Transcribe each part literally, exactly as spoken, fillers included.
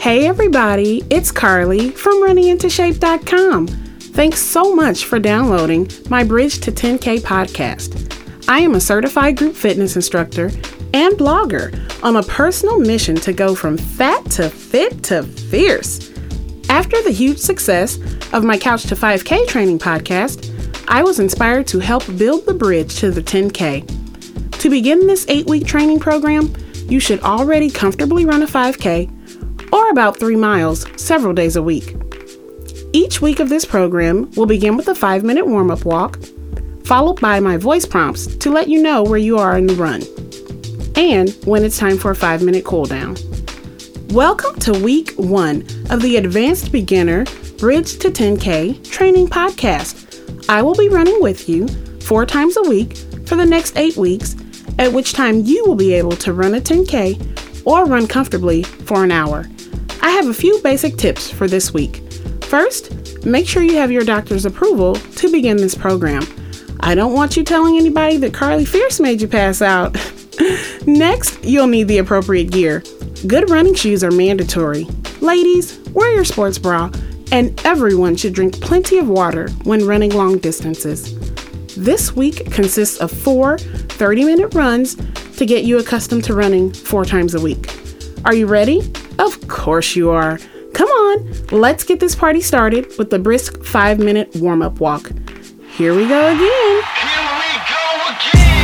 Hey everybody, it's Carly from running into shape dot com. Thanks so much for downloading my Bridge to ten K podcast. I am a certified group fitness instructor and blogger on a personal mission to go from fat to fit to fierce. After the huge success of my Couch to five K training podcast, I was inspired to help build the bridge to the ten K. To begin this eight-week training program, you should already comfortably run a five K or about three miles several days a week. Each week of this program will begin with a five-minute warm-up walk, followed by my voice prompts to let you know where you are in the run, and when it's time for a five-minute cool down. Welcome to week one of the Advanced Beginner Bridge to ten K training podcast. I will be running with you four times a week for the next eight weeks, at which time you will be able to run a ten K or run comfortably for an hour. I have a few basic tips for this week. First, make sure you have your doctor's approval to begin this program. I don't want you telling anybody that Carly Fierce made you pass out. Next, you'll need the appropriate gear. Good running shoes are mandatory. Ladies, wear your sports bra, and everyone should drink plenty of water when running long distances. This week consists of four thirty-minute runs to get you accustomed to running four times a week. Are you ready? Of course you are. Come on, let's get this party started with the brisk five-minute warm-up walk. Here we go again. Here we go again.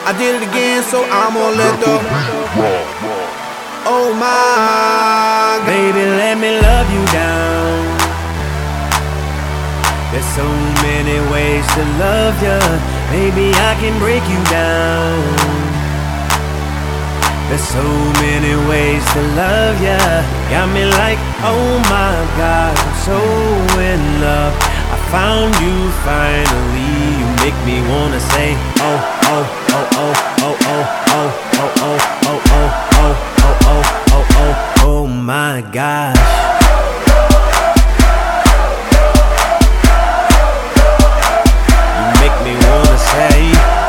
I did it again, so I'm gonna let the oh my, baby, let me love you down. There's so many ways to love ya. Baby, I can break you down. There's so many ways to love ya. Got me like, oh my God, I'm so in love. I found you finally. You make me wanna say, oh, oh, oh, oh, oh, oh, oh, oh, oh, oh, oh, oh, oh, oh, oh, oh, oh my gosh. Me wanna say,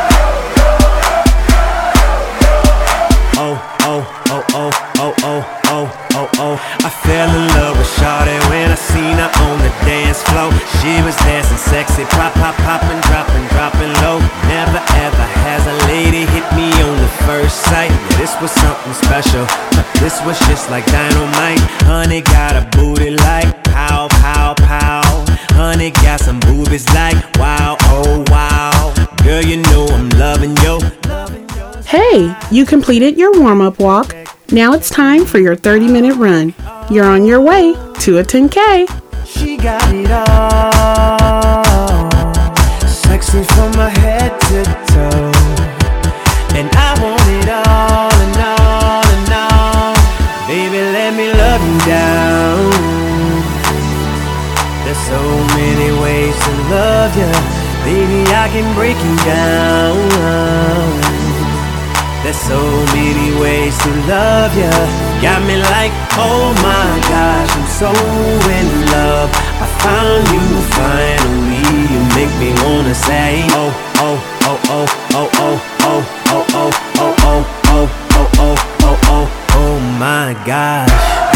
oh, oh, oh, oh, oh, oh, oh, oh, oh. I fell in love with Shawty when I seen her on the dance floor. She was dancing sexy, pop, pop, poppin', droppin', droppin' low. Never ever has a lady hit me on the first sight. Yeah, this was something special. This was just like dynamite. Honey got a booty like pow, pow, pow. Honey got some boobies like wow, oh wow. Girl, you know I'm loving you. Hey, you completed your warm-up walk. Now it's time for your thirty-minute run. You're on your way to a ten K. She got it all, sexy from my head to toe. And I want it all and all and all. Baby, let me love you down. There's so many ways to love ya. Baby, I can break you down. There's so many ways to love ya. Got me like, oh my gosh, I'm so in love. I found you finally. You make me wanna say, oh, oh, oh, oh, oh, oh, oh, oh, oh, oh, oh, oh, oh, oh, oh, oh, oh my gosh.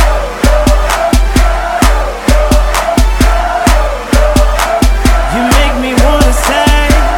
You make me wanna say,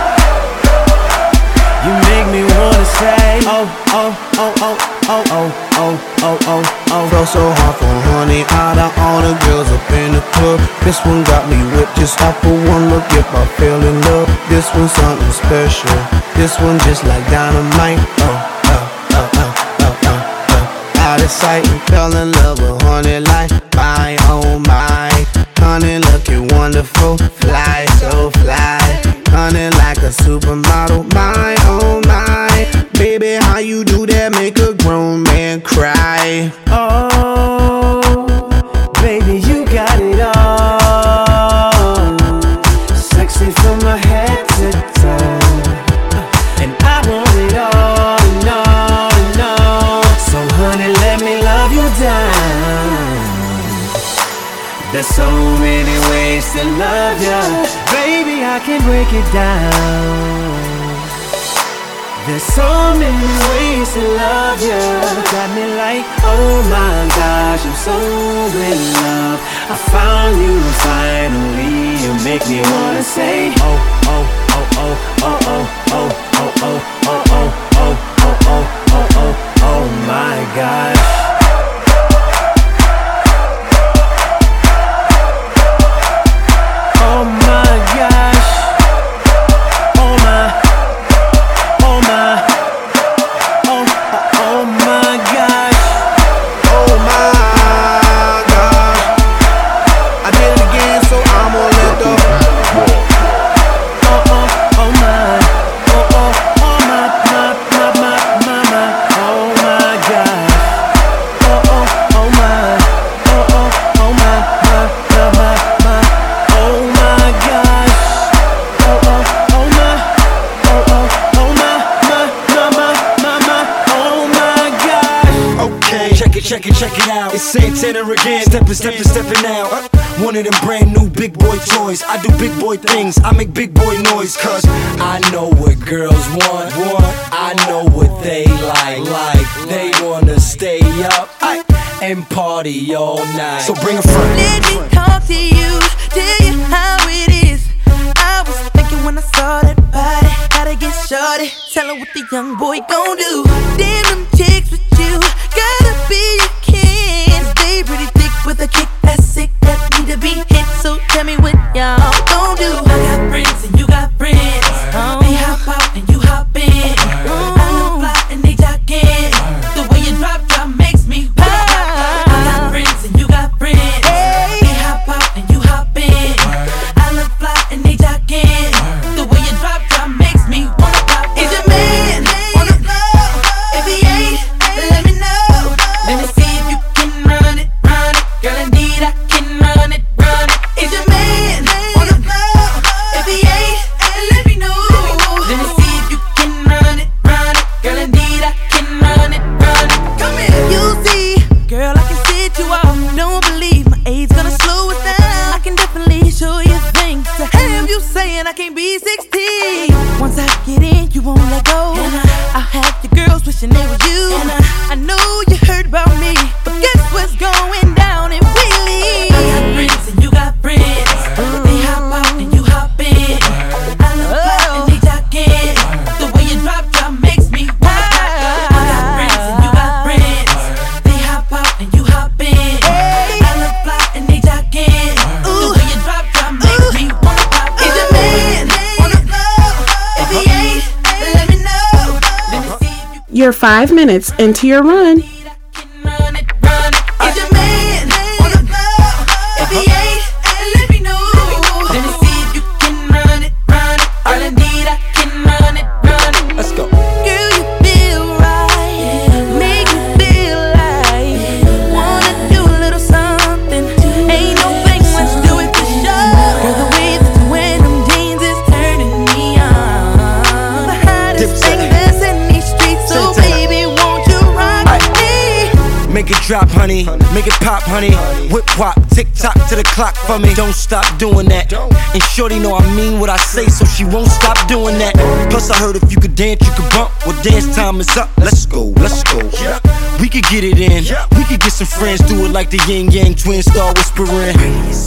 you make me wanna say, oh, oh, oh, oh, oh, oh, oh, oh, oh, oh. felt so hard for honey. Out of all the girls up in the club, this one got me whipped just off of one look. If I fell in love, this one's something special. This one just like dynamite. Oh, oh, oh, oh, oh, oh, oh. Out of sight and fell in love with honey like my, oh my. Honey looking wonderful, fly so fly. Honey like a supermodel, my, oh my. Baby, how you do that make a grown man cry? Oh, baby, you got it all, sexy from my head to toe. And I want it all and all and all. So honey, let me love you down. There's so many ways to love ya. Baby, I can break it down. There's so many ways to love ya. Got me like, oh my gosh, I'm so in love. I found you finally. You make me wanna say, oh, oh, oh, oh, oh, oh, oh, oh, oh, oh, oh, oh, oh, oh, oh, oh, oh my gosh. Oh my gosh, oh my, oh my, oh, oh my gosh, oh my gosh. I did it again, so I'm gonna let the oh, oh, oh my, oh, oh, oh my, my, my, my, my, my, oh my gosh, oh, oh, oh my, oh, oh, oh my, my, my, my, my, oh my gosh, oh, oh, oh my, oh, oh, oh my, my, my, my, my, my, oh my gosh. Okay, check it, check it, check it out. It's Santana again, steppin', steppin', steppin' out. Uh, One of them brand new big boy toys. I do big boy things, I make big boy noise. Cause I know what girls want, want. I know what they like, like. They wanna stay up aye, and party all night. So bring a friend. Let me talk to you, tell you how it is. I was thinking when I saw that body, gotta get shorty, tell her what the young boy gon' do. Damn them chicks with you, gotta be a kin. They pretty thick with a kick that's sick, that need to be hit. So tell me what y'all gon' do. I got friends and you got friends. They hop out and you hop in. Mm, don't believe my age gonna slow us down. I can definitely show you things to have you saying I can't be sixteen. Once I get in, you won't let go. I'll have your girls wishing they were you. I know you heard about me, but guess what's going down in Wheelie? I got friends and you got friends. They hop out and you hop in. I love fly and they jock in. The way you drop drop makes me wanna pop. I got friends and you got friends. They hop out and you hop in. I love fly and they jock in. The way you drop drop makes me wanna pop. Is your man on the floor? If he ain't, let me know. Let me see if you You're five minutes into your run. run it, run it. Is your man on the floor? If he ain't, let me know. Let me see if you can run it, run it. All I need, I can run it, run it. Let's go. Girl, you feel right, make me feel like wanna do a little something. Ain't no fake, let's do it for sure. Girl, the way that you wear them jeans is turning me on. The hottest thing that's in these streets, so baby, won't you rock me? Make it drop, honey. Make it pop, honey. Whip wop, tick tock to the clock for me. Don't stop doing that. And shorty know I mean what I say, so she won't stop doing that. Plus I heard if you could dance, you could bump. Well, dance time is up. Let's go, let's go. We could get it in. We could get some friends, do it like the yin yang twins, start whispering.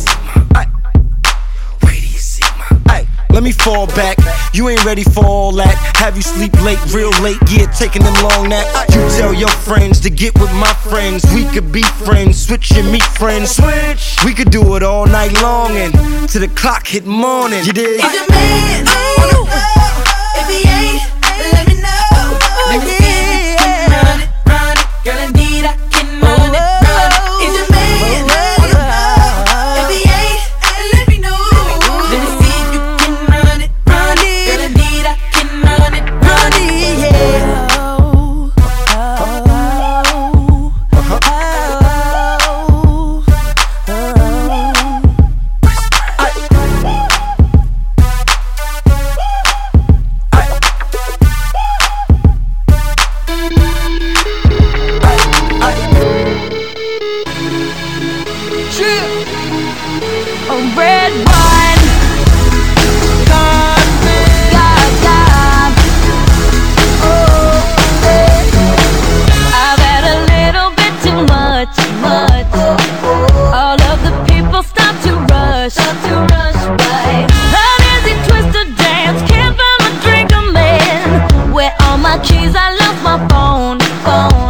Ay, let me fall back. You ain't ready for all that. Have you sleep late, real late? Yeah, taking them long nap. You tell your friends to get with my friends. We could be friends, switch and meet friends. Switch. We could do it all night long and till the clock hit morning. You dig? Is your man on the floor? If he ain't, let me know. Let me see if you can run it, run it. Girl, indeed I can run it, run it. Is your man on the floor? If he ain't, let me know. Let me see if you can run it, run it. Girl, indeed I can run it, run it. Yeah. A red wine, God, God, God. Oh, I've had a little bit too much, much. All of the people stop to rush, stop to rush by. An easy twist to dance, can't find my drink, I'm in. Where are my keys? I lost my phone, phone.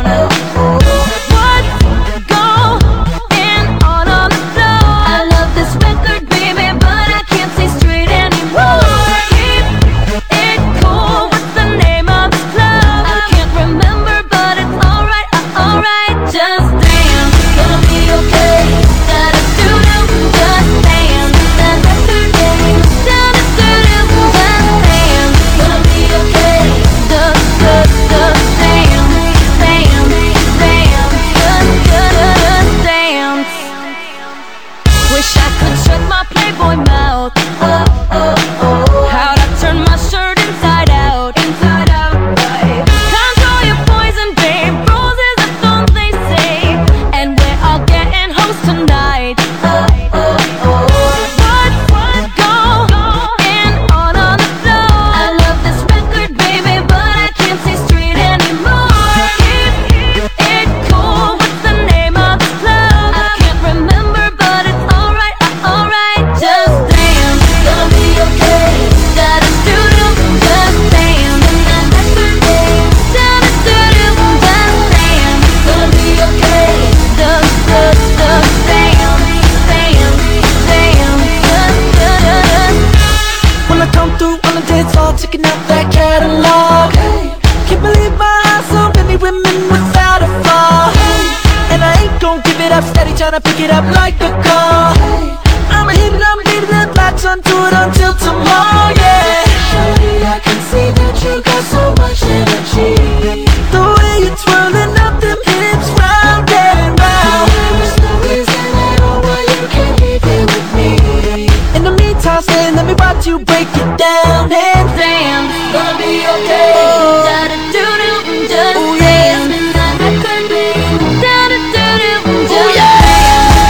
Checking out that catalog. Hey, can't believe my eyes, so many women without a flaw. Hey, and I ain't gon' give it up, steady tryna pick it up like a call. Hey, I'ma hit it, I'ma leave it, latch onto it until tomorrow, yeah. Shawty, I can see that you got so much energy. The way you're twirling up them hips round and round. There's no reason at all why you can't be here with me. In the meantime, stay, let me watch you break it down. And damn, it's gonna be okay. Oh. Da-da-doo-doo, just oh, yeah. Dance, and I could be. Da-da-doo-doo, just oh, yeah.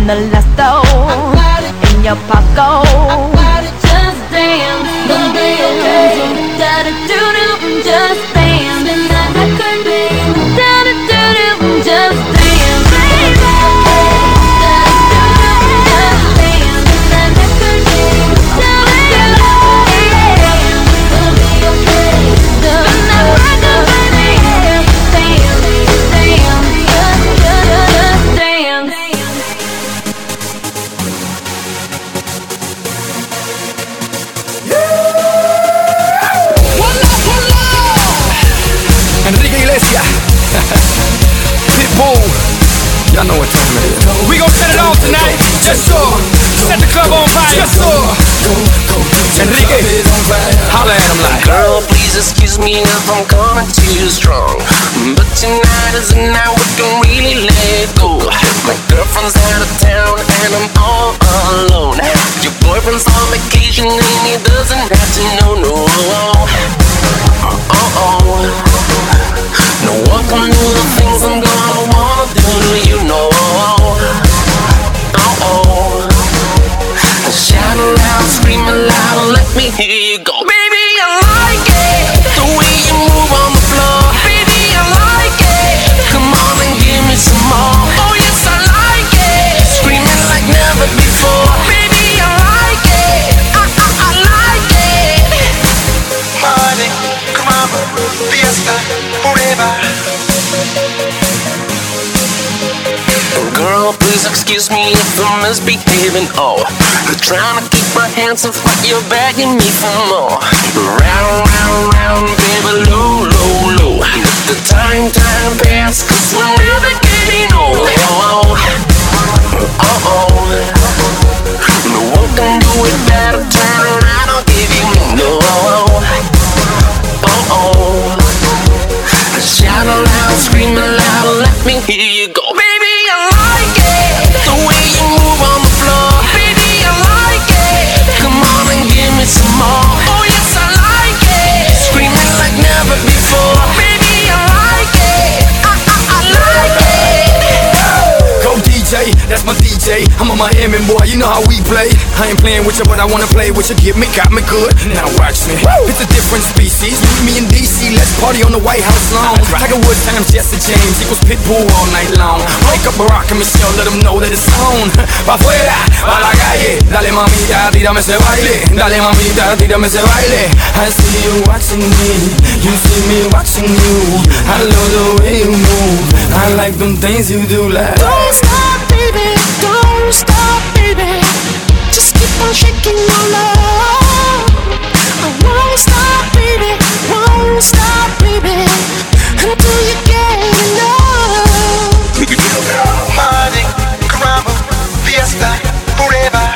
in the last door, in your pocket. Just dance, gonna be okay. Da da do do, just dance, and I could be. Da da do do, just dance, baby. Da da do do, just dance, and I could be. Da da do do, gonna be okay. Da da do do, dance, dance, dance, just dance. Enrique Iglesias, Pitbull, y'all know what time it is. We gon' set it off tonight, just so. Set the club on fire, just so. Enrique, holla at him like. Girl, please excuse me if I'm coming too strong, but tonight is the night we can really let go. My girlfriend's out of town and I'm all alone. Your boyfriend's on vacation and he doesn't have to know, no. Oh, oh. No one can do the things I'm gonna wanna do to you, no. Oh, oh. Shout aloud, scream aloud, let me hear you go. Baby, I like it, the way you move on the floor. Baby, I like it, come on and give me some more. Oh yes, I like it, screaming like never before. Baby, I like it, I, I, I like it. Party, caramba, fiesta, forever. Girl, please excuse me if I'm misbehaving. Oh, I'm trying to keep my hands off, but you're begging me for more. Round, round, round, baby, low, low, low. Let the time, time pass, cause we're never getting old. Oh, oh, oh. No one can do it better. Turn around, I'll give you no. Oh, oh. Shout aloud, scream aloud, let me hear you go. Baby, I like it, the way you move on the floor. Baby, I like it, come on and give me some more. Oh yes, I like it, screaming like never before. Baby, I like it, I, I, I like it. Go D J, that's my D J. I'm a Miami boy, you know how we play. I ain't playing with you, but I wanna play with you. Get me, got me good. Now watch me. Woo! It's a different species. Meet me in D C, let's party on the White House lawn. Right. Tiger Woods times Jesse James equals Pitbull all night long. Wake up Barack and Michelle, let them know that it's on. Pa' afuera, pa' la calle. Dale mamita, tírame ese baile. Dale mamita, tírame ese baile. I see you watching me, you see me watching you. I love the way you move, I like them things you do like. Don't stop, baby, don't stop, baby. Just keep on shaking your love. I won't stop, baby, won't stop, baby, until you get enough. Party, caramba, fiesta, forever.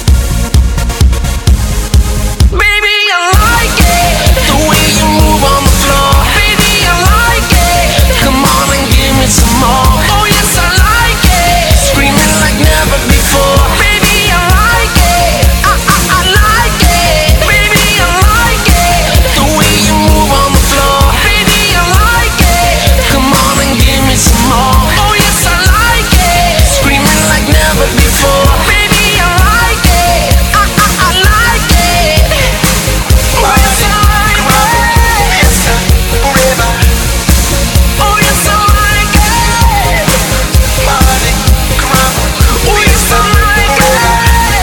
Baby, I like it, the way you move on the floor. Baby, I like it, come on and give me some more. Oh yes, I like it, screaming like never before. Baby, I like it, I, I, I like it. Baby, I like it, the way you move on the floor. Baby, I like it, come on and give me some more. Oh yes, I like it, screaming like never before. Baby, I like it, I, I, I like it. Oh yes, I like it. Fiesta, forever. Oh yes, I like it. Party, caramba, Oh yes, I like it.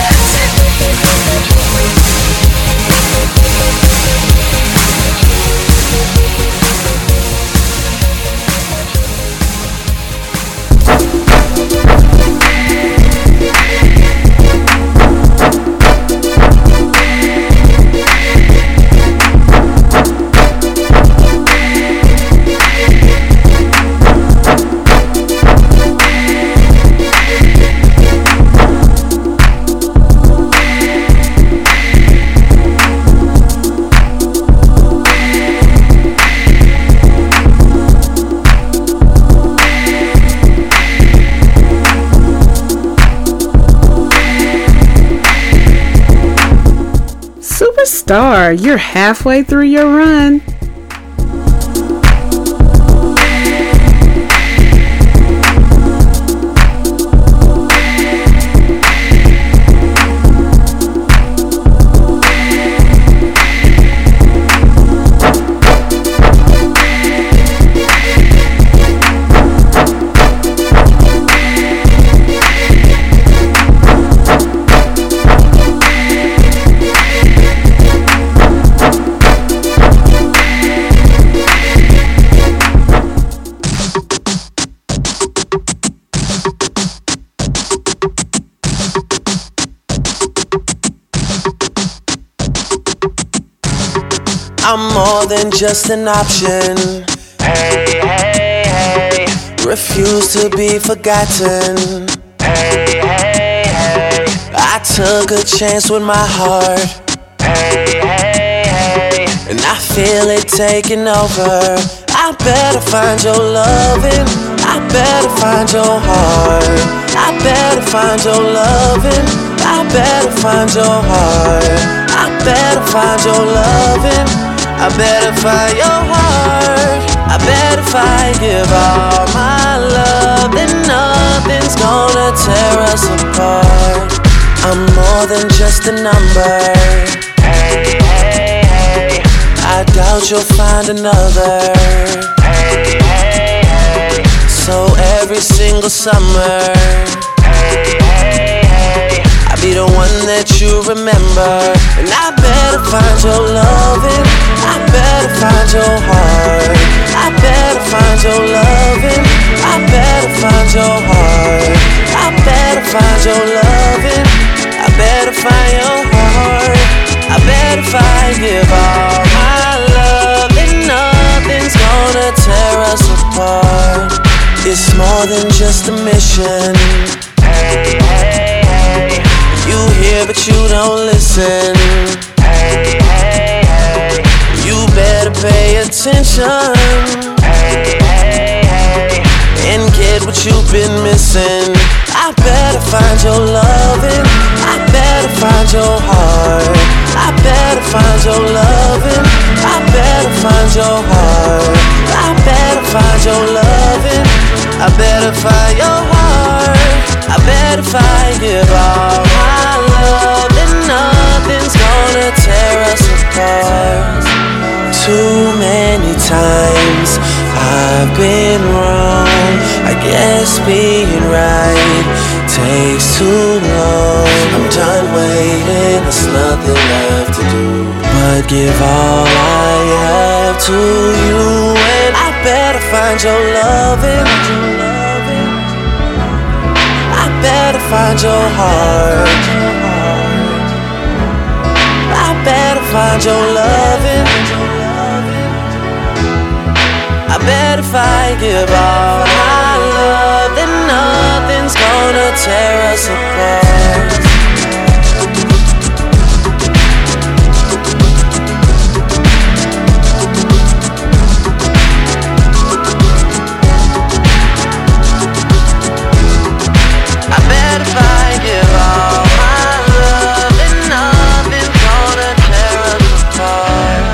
Superstar, you're halfway through your run. I'm more than just an option. Hey, hey, hey. Refuse to be forgotten. Hey, hey, hey. I took a chance with my heart. Hey, hey, hey. And I feel it taking over. I better find your loving. I better find your heart. I better find your loving. I better find your heart. I better find your loving. I better find your heart. I better if I give all my love, then nothing's gonna tear us apart. I'm more than just a number. Hey, hey, hey. I doubt you'll find another. Hey, hey, hey. So every single summer, hey, hey, hey. I'll be the one that you remember. And I better find your loving. I better find your heart. I better find your loving. I better find your heart. I better find your loving. I better find your heart. I better if I give all my love, then nothing's gonna tear us apart. It's more than just a mission. Hey, hey, hey. You hear but you don't listen. Hey, hey, hey. You better pay attention. Hey, hey, hey. And get what you've been missing. I better find your loving. I better find your heart. I better find your loving. I better find your heart. I better find your loving. I better find your heart. I better if I give all my love, then nothing's gonna tear us apart. Too many times I've been wrong. I guess being right takes too long. I'm done waiting, there's nothing left to do but give all I have to you. And I better find your loving. I better find your heart. I better find your loving. I bet if I give all my love, then nothing's gonna tear us apart. I bet if I give all my love, then nothing's gonna tear us apart.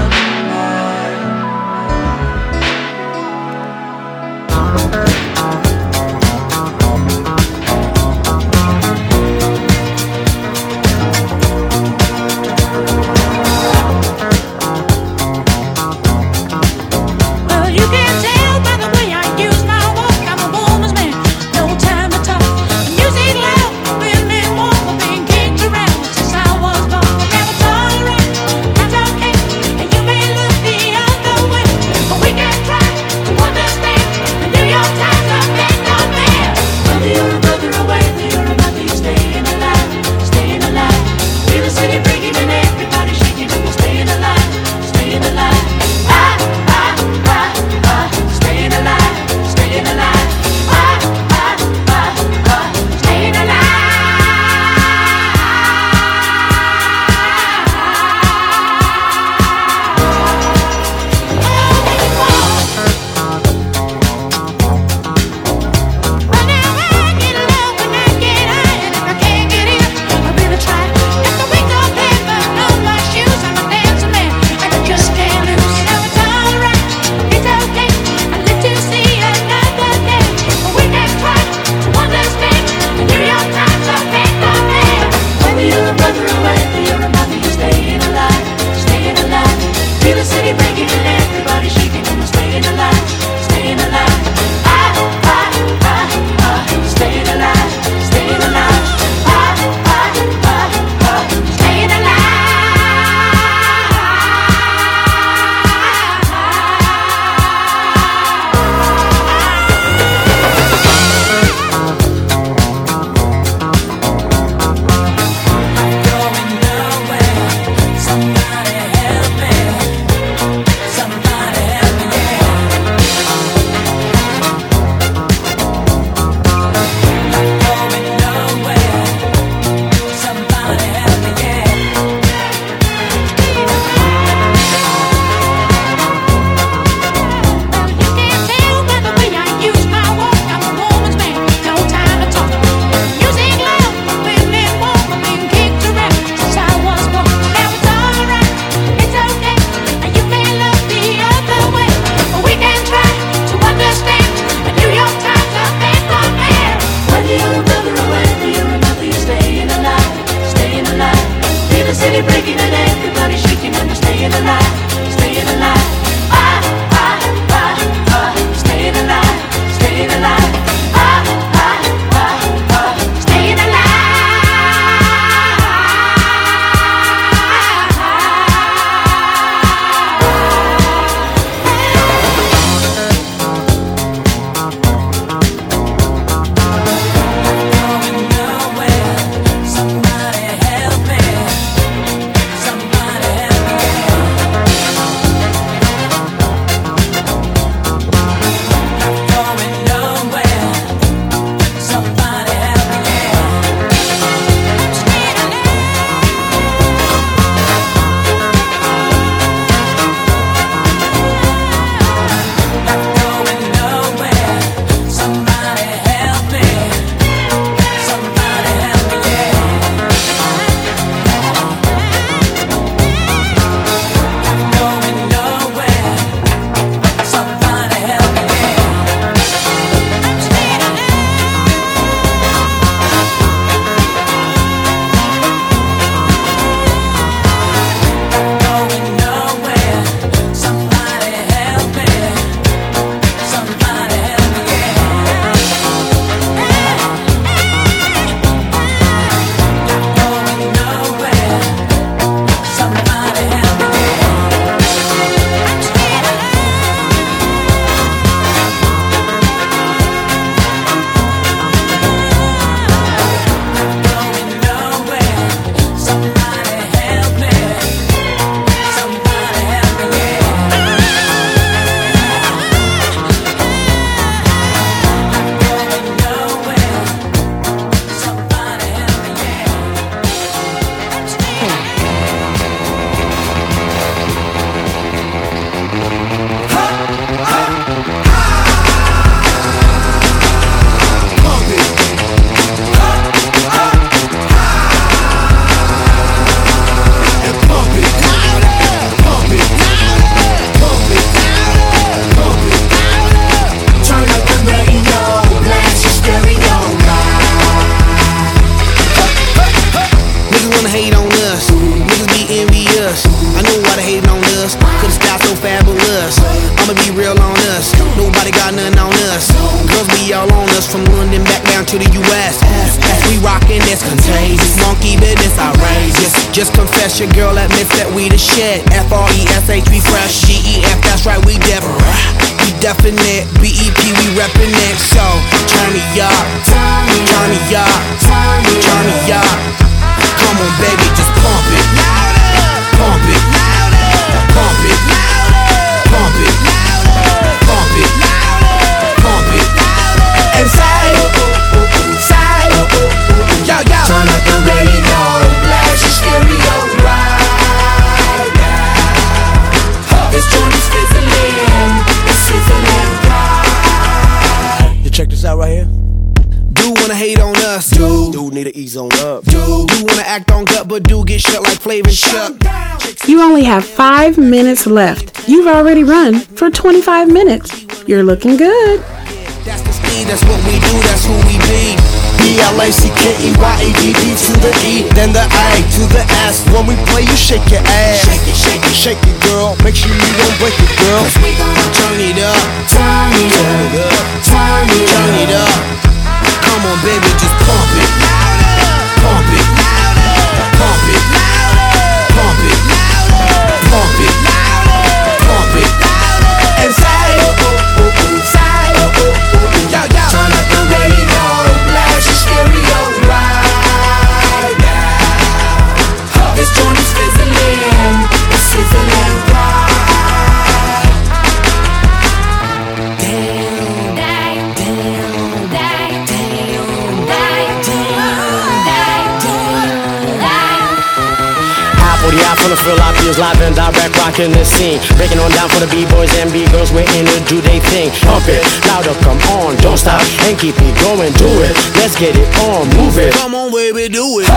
Nobody got nothing on us. Girls be all on us from London back down to the U S We rockin' this contagious, monkey business outrageous. Just confess your girl admits that we the shit. F R E S H we fresh, G E F that's right we different. We definite, B E P we reppin' it. So turn me up, turn me up, turn me up. Come on baby, just pump it, pump it, pump it, pump it, pump it, pump it, and say, say, yo yo. Turn up the radio, blast your stereo right now. This joint is fizzling, it's sizzling right. You check this out right here. Do wanna hate on us, dude. Dude need to ease on up, dude. Do wanna act on gut, but do get shut like Flavor and Chuck. You only have five minutes left. You've already run for twenty-five minutes. You're looking good. That's the speed, that's what we do, that's who we be. B L A C K E Y A D D to the E, then the A to the S. When we play, you shake your ass. Shake it, shake it, shake it, girl. Make sure you don't break it, girl. Cause we gon' turn it up, turn it up, turn it up, turn it up. Come on, baby, just pump it, pump it, pump it, pump it, pump it, pump it, and say, say, yo yo. Turn up the radio, blast your stereo right now. This joint is fizzling, it's sizzling right. Damn, damn, damn, damn, damn, damn, damn. Half of the eye from the fill out feels live and direct, rocking the scene. Breaking on down for the B-boys and B-girls, we're in to do they thing. Pump it, louder, come on, don't stop, and keep it going, do it. Let's get it on, move it. Come on, baby, do it.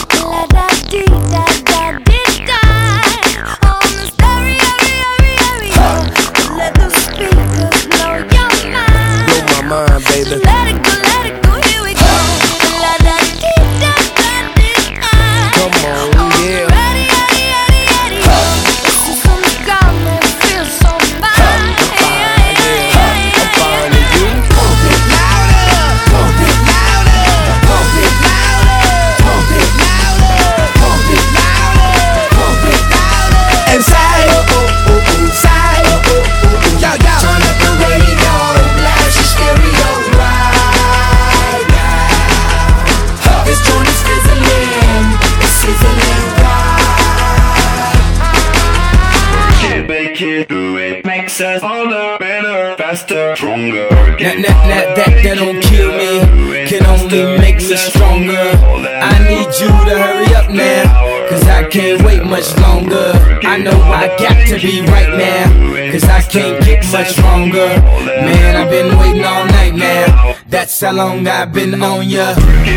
Blow my mind, baby. Let it go, let it go, here we go. La da dee da da dee da. Come on, yeah. Ready, ready, ready, ready. This is from the ground that feels so fine. I'm fine with you. Pump it louder, pump it louder, pump it louder, pump it louder, pump it louder, pump it louder, and say, say, yo yo. Turn up the radio, blast your stereo right now. This joint is fizzling, it's sizzling right. Kid by kid, do it makes us harder, better, faster, stronger. That, that, that, that, that don't kill me, can only make us stronger. I need you to hurry up now, cause I can't wait much longer. I know I got to be right now, cause I can't get much longer. Man, I've been waiting all night now, that's how long I've been on ya.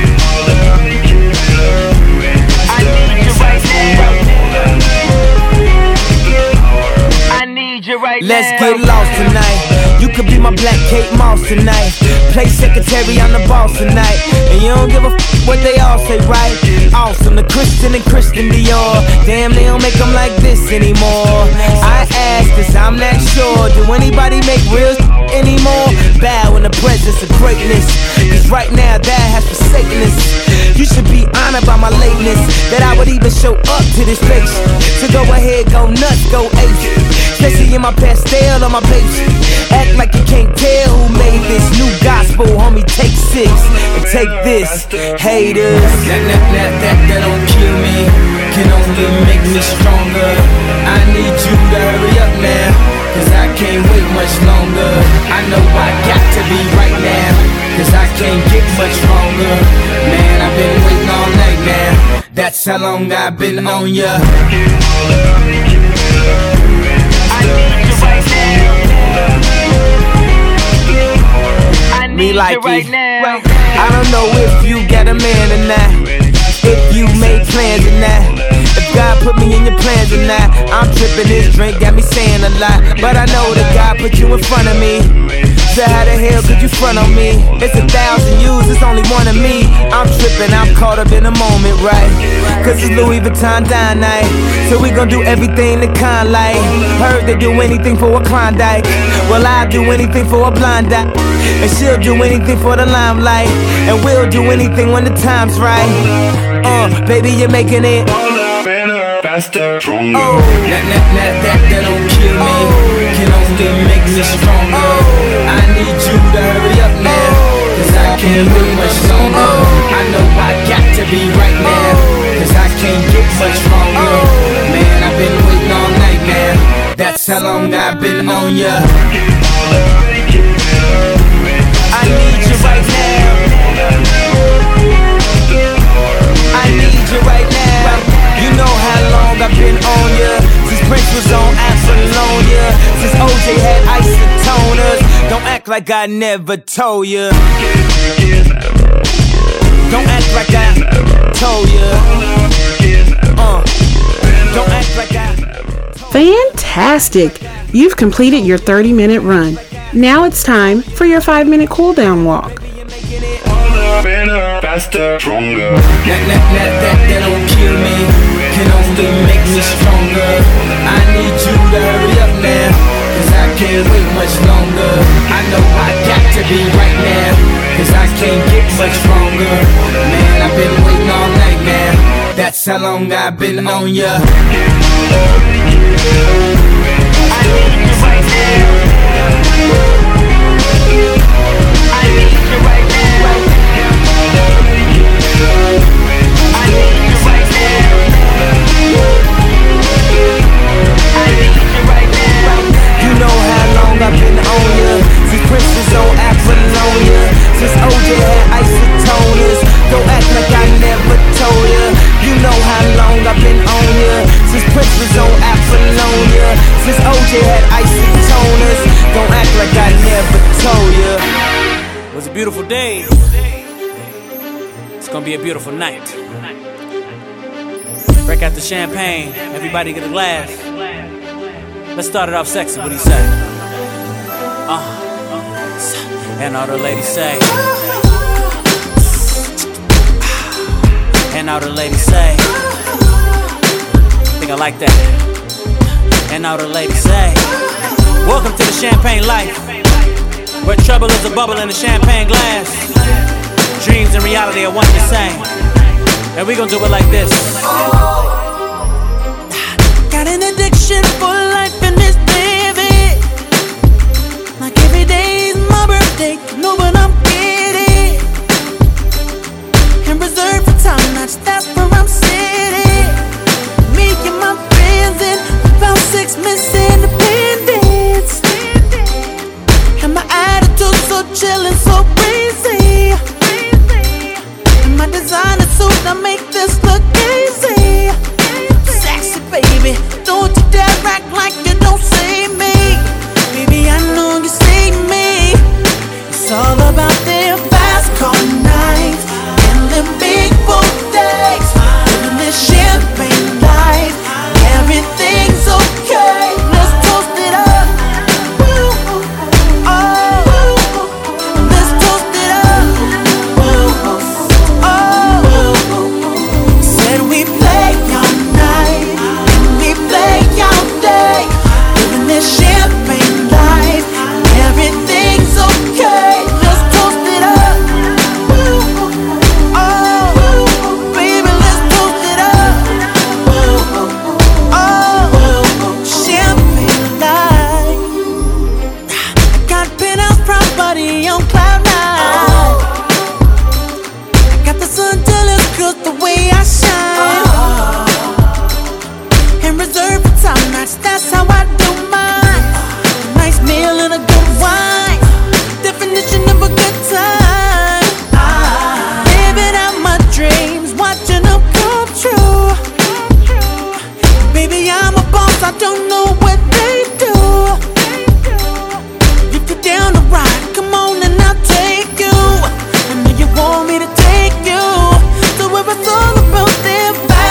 I need you right now. I need you right now. Let's get lost tonight. You could be my black Kate Moss tonight. Play secretary, I'm the boss tonight. And you don't give a f what they all say, right? Awesome, the Christian and Christian Dior. Damn, they don't make them like this anymore. I ask, cause I'm not sure. Do anybody make real anymore? Bow in the presence of greatness, cause right now that has forsaken us. You should be honored by my lateness, that I would even show up to this place. So go ahead, go nuts, go ape, especially in my pastel on my page. Act like you can't tell who made this new gospel, homie. Take six and take this, haters. That, that, that, that, that don't kill me, can only make me stronger. I need you to hurry up now, cause I can't wait much longer. I know I got to be right now, cause I can't get much longer. Man, I've been waiting all night now, that's how long I've been on ya. I need you right now. I need Me like you right now. I don't know if you got a man or not, if you made plans or not, if God put me in your plans or not. I'm tripping, this drink got me saying a lot, but I know that God put you in front of me. So how the hell could you front on me? It's a thousand yous, it's only one of me. I'm tripping, I'm caught up in the moment, right? Cause it's Louis Vuitton dine night. So we gon' do everything the kind like. Heard they do anything for a Klondike. Well, I'll do anything for a blind eye. And she'll do anything for the limelight. And we'll do anything when the time's right. Uh, baby, you're making it better, faster, stronger. Oh, that, that, that, that, that don't kill me. Oh, can only make me stronger. Oh, I need you to hurry up now, cause I can't wait much longer. Oh, I know I got to be right now, cause I can't get much stronger. Oh, man, I've been waiting all night, man. That's how long I've been on ya. I need you right now. I need you right now. You know how long I've been on ya. Since Prince was on Apollonia. Since O J had isotoners. Don't act like I never told ya. Don't act like I told ya. Uh, don't act like I. Fantastic! You've completed your thirty minute run. Now it's time for your five minute cool down walk. Better, faster, stronger. That, that, that, that, that don't kill me. Can only make me stronger. I need you to hurry up now, cause I can't wait much longer. I know I got to be right now, cause I can't get much stronger. Man, I've been waiting all night, man. That's how long I've been on ya. I need you right now. I need you right now. You know how long I've been on ya. Since Prince was on Apollonia. Since O J had isotoners. Don't act like I never told ya. You know how long I've been on ya. Since Prince was on Apollonia. Since O J had isotoners. Don't act like I never told ya. It was a beautiful day. It's gonna be a beautiful night. Break out the champagne. Everybody get a glass. Let's start it off sexy. What do you say? Uh, and all the ladies say. And all the ladies say. I think I like that. And all the ladies say. Welcome to the champagne life, where trouble is a bubble in a champagne glass. Dreams and reality are one and the same. And we gon' do it like this. Got an addiction for life and this living. Like every day is my birthday. No, but I'm kidding. And reserved for time, not that's where I'm sitting. Me and my friends in about six Miss Independence. And my attitude so chill and so breezy. And my designer suit, I make this look easy. Sexy baby, don't you dare act like you don't see me. Baby, I know you see me. It's all about their fast car nights and the big boat days. Living this champagne life, everything's okay. Let's toast it up. Oh, let's toast it up. Oh, said we play all night and we play all day. Living this champagne life, everything's okay. Let's toast it up. Oh, baby, let's toast it up. Oh, champagne life. Got penthouse property on cloud nine. I got the sun till it's good the way I shine. And reserved for top notch, that's how I do mine. A nice meal and a good wine, definition of a good time. Living out my dreams, watching them come true. Baby, I'm a boss, I don't know what they do. If you're down to ride, come on and I'll take you. I know you want me to take you to where it's all about their vibe.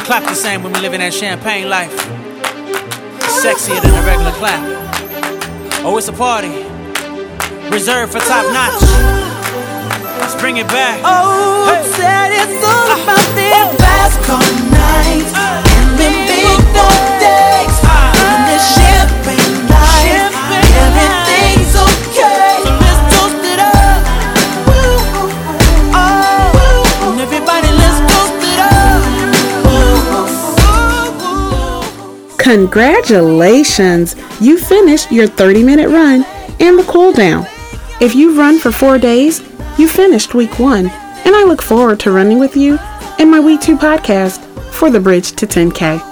clap the same when we live in that champagne life. It's sexier than a regular clap. Oh, it's a party reserved for top notch. Let's bring it back. Oh, hey. Said it's all uh, about them last call nights uh, and them big dog days. Uh, in the champagne life, everything's okay. So let's toast it up. Woo, oh, and everybody, let's toast it up. Woo, woo, woo. Congratulations! You finished your thirty minute run and the cool down. If you've run for four days, you finished week one, and I look forward to running with you in my week two podcast for the Bridge to ten K.